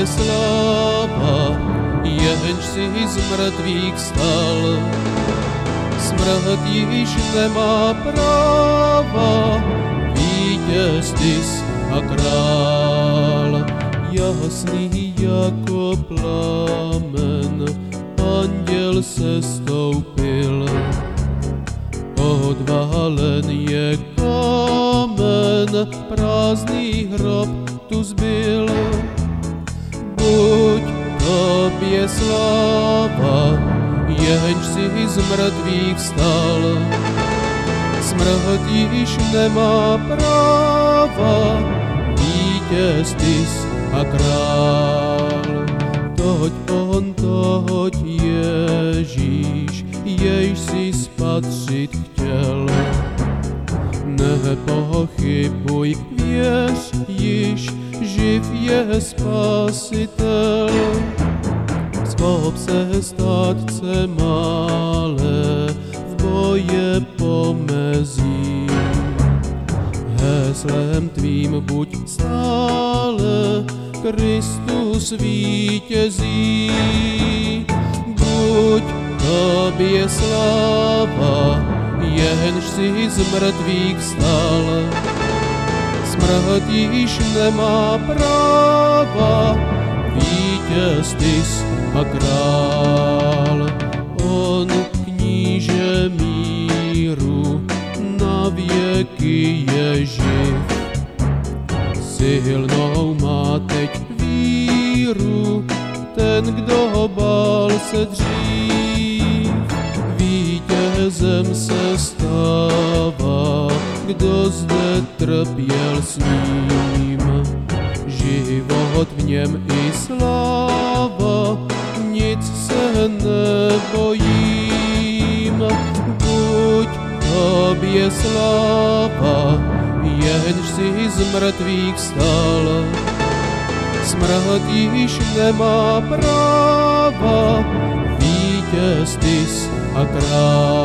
sláva, jenž si z mrtvých stal. Smrt již nemá práva, vítěz ty jsi a král. Jasný jako plamen, anděl se stoupil. Odvalen je kámen, prázdný hrob tu zbyl. Buď tobě sláva, jenž si z mrtvých stal. Smrt již nemá práva, vítěz ty jsi a král. Toť on, toť Ježíš, jejž si spatřit chtěl. Nepochybuj, věř již, živ je Spasitel. Schop se státce malé, v boje pomezí. Heslem tvým buď stále, Kristus vítězí. Buď tobě sláva, jenž si z mrtvých stal. Smrt již nemá práva, vítěz ty jsi a král. On kníže míru, na věky je živ. Silnou má teď víru, ten, kdo bál se dřív. Vítězem se stává, kdo zde trpěl s ním. Život v něm i sláva, nic se nebojím. Buď tobě sláva, jenž si z mrtvých stal. Smrt již nemá práva, vítěz ty jsi a král.